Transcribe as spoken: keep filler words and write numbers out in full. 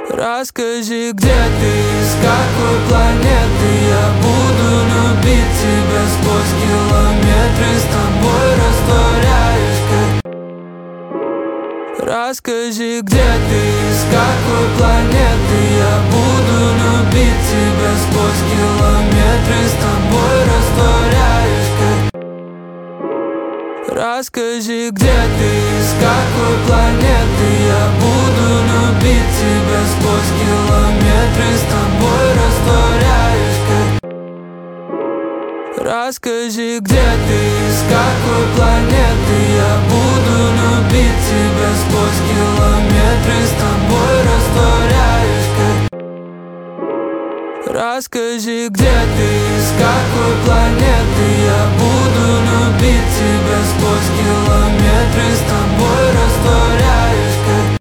Расскажи, где ты, с какой планеты. Я буду любить тебя сквозь километры, с тобой растворяюсь как... Расскажи, где ты, с какой планеты. Я буду любить тебя сквозь километры, с тобой растворяюсь как... Расскажи, где ты, с какой планеты. Я буду любить тебя сквозь километры, с тобой растворяюсь как... Расскажи, где ты, с какой планеты. Я буду любить тебя сквозь километры, с тобой растворяюсь как... Расскажи, где ты, с какой планеты. Я буду любить тебя сквозь километры, с тобой растворяюсь.